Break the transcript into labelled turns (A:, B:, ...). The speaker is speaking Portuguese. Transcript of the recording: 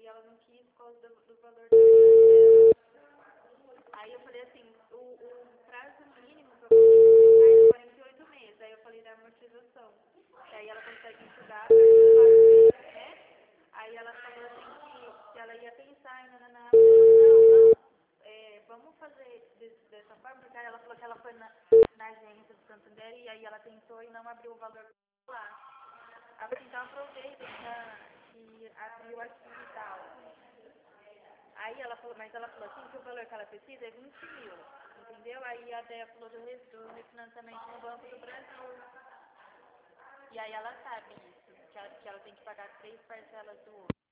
A: aí ela não quis por causa do valor da dela. Aí eu falei assim, o prazo mínimo para você é 48 meses. Aí eu falei da amortização. E aí ela consegue estudar até 4 meses, né? Aí ela falou assim que ela ia pensar ainda na vamos fazer dessa forma, porque aí ela falou que ela foi na agência do Santander e aí ela tentou e não abriu o valor lá. Então aproveita que abriu aqui e tal. Aí ela falou, mas ela falou assim que o valor que ela precisa é 20 mil, entendeu? Aí a Déia falou do refinanciamento no Banco do Brasil. E aí ela sabe isso, que ela tem que pagar 3 parcelas do outro.